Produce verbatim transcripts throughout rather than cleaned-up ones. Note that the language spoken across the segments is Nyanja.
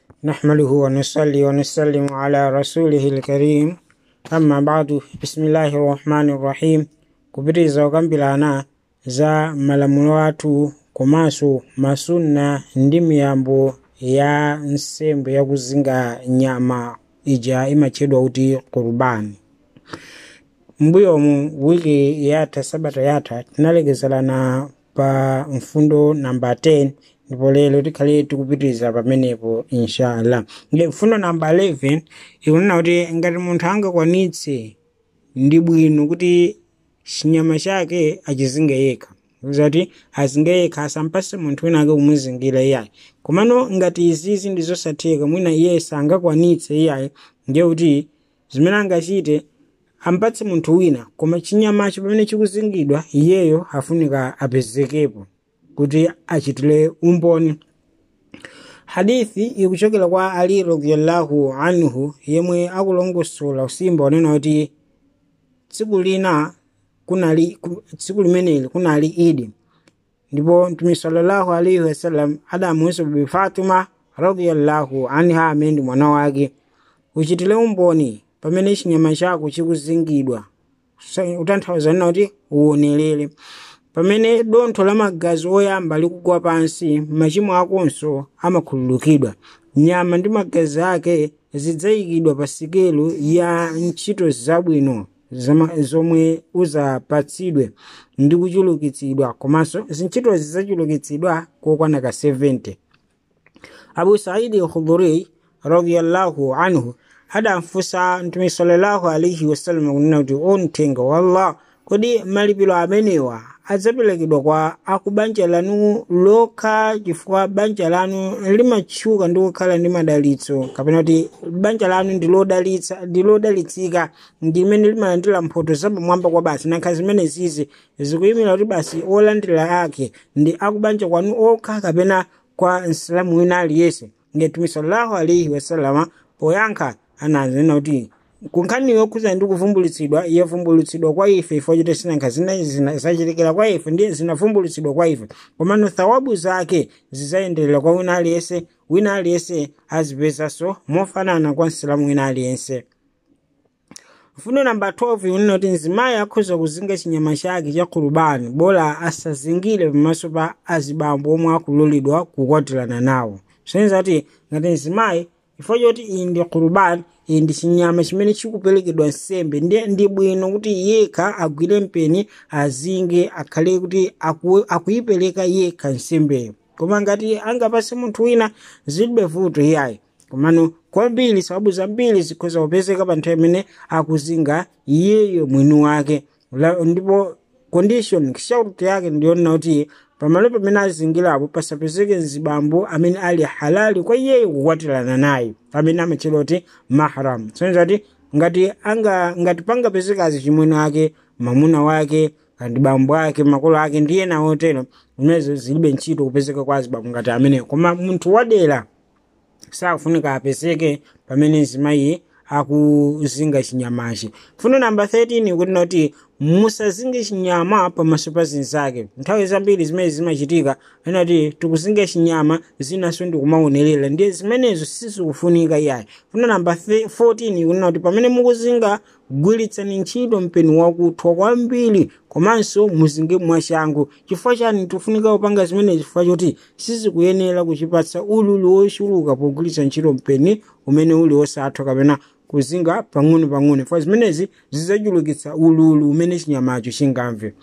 نحمده ونصلي ونسلم على رسوله الكريم أما بعد بسم الله الرحمن الرحيم kupitiriza kukambirana za malamulo athu komanso masunna ndi miyambo ya nsembe yakuzinga nyama ija imatchedwa kuti kurubani. Mbuyomu wiki yatha sabata yatha tinalekezerana pa mfundo namba ten ndipo lero tikhale tikupitiriza pamenepo inshallah. Nge mfundo namba eleven ikunena kuti ngati munthu angakwanitse ndi bwino kuti chinyama chake achizinge yekha, kuti azinge yekha asampase munthu wina ake kumuzingira iyayi. Komano ngati izizi ndi zosatheka mwina iye sangakwanitse iyayi, ndiye kuti zimene angachite ampatse munthu wina, koma chinyamacho pamene chikuzingidwa iyeyo afunika apezekepo kuti achitire umboni. Hadithi ikuchokera kwa Ali radhiyallahu anhu yemwe akulongosola usimba wanena kuti tsiku lina kunali tsiku limeneli kunali Idi, ndipo Mtume sallallahu alaihi wasallam adamuwuza Bibi Fatima radhiyallahu anha amene ndi mwana wake, uchitire umboni pamene chinyama chako chikuzingidwa, utanthauza nena kuti uwonelere. Pamene dontho la magazi oyamba likugwa pansi, machimo akonso amakhululukidwa. Nyama ndi magazi ake zidzayikidwa pa sikelo ya ntchito zabwino zomwe uzapatsidwe ndi kuchulukitsidwa, komanso zintchito zidzachulukitsidwa kokwana ka seventy. Abu Saidi al-Khudri radhiyallahu anhu adamfunsa Mtume sallallahu alaihi wasallam kunena kuti o mthenga wa Allah, kodi malipiro amenewa adzaperekedwa kwa akubanja lanu lokha chifukwa banja lanu limatchuka ndi kukhala ndi madalitso, kapena kuti banja lanu ndi lodalitsa ndi lodalitsika ndi limene limalandira mphoto zapamwamba kwa basi, nankha zimene zizi zikuyimira kuti basi olandira ake ndi akubanja kwanu okha kapena kwa msilamu wina aliyense? Mtume sallallahu alaihi wasallam poyankha ananena kuti kunkhani yokhuza ndi kuvumbulitsidwa yavumbulitsidwa kwa ife ifo choti sinankha zina zachitikira kwa ife ndi zinavumbulitsidwa kwa ife, komano thawabu zake zidzayenderera kwa wina aliyense, wina aliyense azipezanso mofanana kwa msilamu wina aliyense. Mfundo namba twelve yonena kuti mzimayi akhoza kuzinga chinyama chake cha kurubani bola asazingire pamaso pa azibambo omwe akulolidwa kukwatirana nawo. Soneza kuti ngati mzimayi ifo choti iyi ndi kurubani, iyi ndi chinyama chimene chikuperekedwa nsembe, ndiye ndi bwino kuti yekha agwire mpeni azinge, akhale kuti aku, akuyipereka yekha nsembeyo. Koma ngati angapase munthu wina zilibe vuto iyayi, komano kwambiri sababu zambiri zikhoza kupezeka pa nthawi imene akuzinga iyeyo mwini wake. Ndipo condition kishauti yake ndiyonena kuti pamalo pamene azingirapo pasapezeke mzibambo amene ali halali kwa iyeyo kukwatirana naye, amene amatchedwa kuti mahram. Soneza kuti ngati anga ngati pangapezeka azimwene ake, mamuna wake, kandi bambo ake, makolo ake ndiye nawo otero, zimenezo zilibe ntchito kupezeka kwa azibambo ngati amene. Koma munthu wadera sakufunika apezeke pamene mzimayi akuzinga chinyamachi. Mfundo namba thirteen ikunena kuti musazinge chinyama pamaso pa zinzake. Nthawi zambiri zimene zimachitika ena kuti tikuzinga chinyama zinaso ndi kumaonerera, ndiye zimenezo sizikufunika iyayi. Mfundo namba fourteen ikunena kuti pamene mukuzinga gwiritsani ntchito mpeni wakuthwa kwambiri, komanso muzinge mwachangu. Chifukwa chani tikufunika kupanga zimene? Chifukwa choti sizikuyenera kuchipatsa ululu wochuluka pogwiritsa ntchito mpeni umene uli wosathwa kapena kuzinga pang'ono pang'ono, for zimenezi zidzachulukitsa ululu umene chinyamacho chingamve.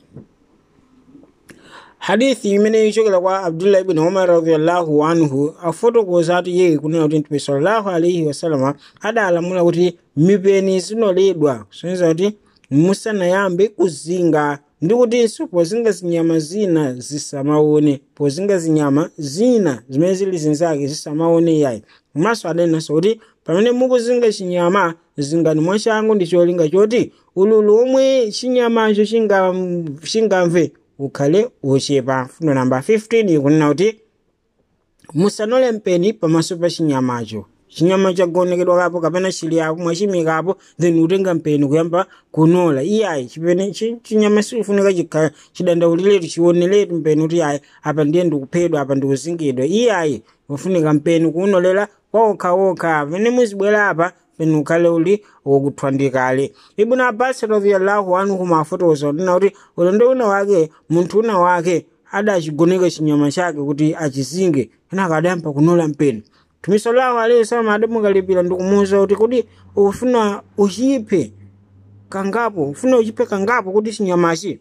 Hadithi imene ichokera kwa Abdullah ibn Umar radhiyallahu anhu afotokoza kuti yeye kunena kuti Mtume sallallahu alaihi wasallam adalamula kuti mipeni zinoledwa, soneza kuti musanayambe kuzinga, ndi kuti pozinga zinyama zina zisamaone, pozinga zinyama zina zimene zili zinzake zisamaone iyayi. Komanso adanenanso kuti pamene mukuzinga chinyama zingani mwachangu ndi cholinga choti ululu omwe chinyamacho chingamve ukhale wochepa. Mfundo namba fifteen ikunena kuti musanole mpeni pamaso pa chinyamacho. Chinyama chagonekedwa kapo kapena chili apo mwachimikapo, then utenga mpeni kuyamba kunola iyayi. Chipeni chinyama sifunika chikhala chidandaulire chioneletu mpeni kuti iyayi apa ndiye ndikuphedwa apa ndikuzingidwa iyayi. ufunika mpeni kunolela kwa okha okha pene muzibwera apa pene ukhale uli wokuthwandikale. Ibn Abbas radhiyallahu anhu mafotokoza unena kuti ulendo una wake munthu una wake adachigoneka chinyama chake kuti achizinge ena akadayamba kunola mpeni. Mtume sallallahu alaihi wasallam adamukalipira ndikumuwuza kuti kuti ufuna uchipe kangapo ufuna uchipe kangapo kuti chinyamachi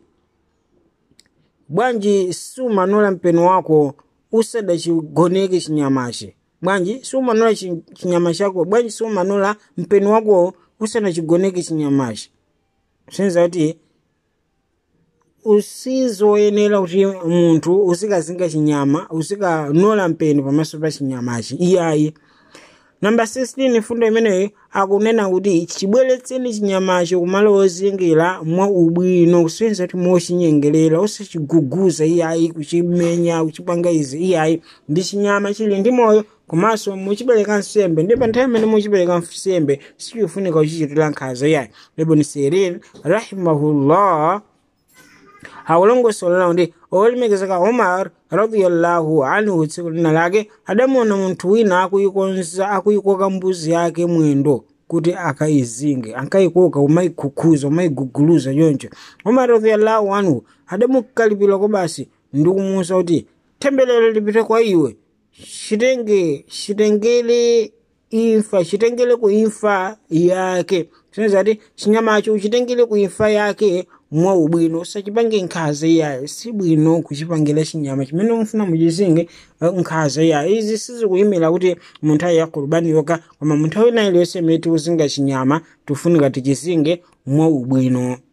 bwanji sumanola mpeni wako usadachigoneke chinyamachi bwanji sumanola chinyama chako bwanji sumanola mpeni wako usadachigoneke chinyamachi. Senza kuti usizoyenera kuti munthu usikazinga chinyama usikanola mpeni pamaso pa chinyamachi iyayi. Number sixteen fundo imeneyi akunena kuti chibweretseni chinyamachi kumalo ozingira mwa ubwino kusenza kuti mochinyengerera usachiguguza iyayi kuchimenya kuchipanga izi iyayi ndi chinyama chili ndi moyo komanso muchibereka nsembe ndipo nthawi imene muchibereka nsembe sichifunika kuchichitira nkhanza iyayi. Ibn Sirin rahimahullah awulongosola ndi olemekezeka Umar radhiyallahu anhu tsiku lina lake adamuona munthu wina akuyikonza akuyikoka mbuzi yake mwendo kuti akaizinge ankayikoka umayikukhuza umayiguguluza choncho. Umar radhiyallahu anhu adamukalipira ko basi ndikumuwuza kuti tembelero lipite kwa iwe chitenge chitengele imfa chitengele ku imfa yake. Senza kuti chinyamacho uchitengele ku imfa yake mwa ubwino usachipange nkhanza iyayi si bwino kuchipangira chinyama chimene mufuna muchizinge nkhanza iyayi. Izi sizikuyimira kuti munthu ayi yakurubani yoka koma munthu wina iliyonse imene tikuzinga chinyama tifunika tichizinge mwa ubwino.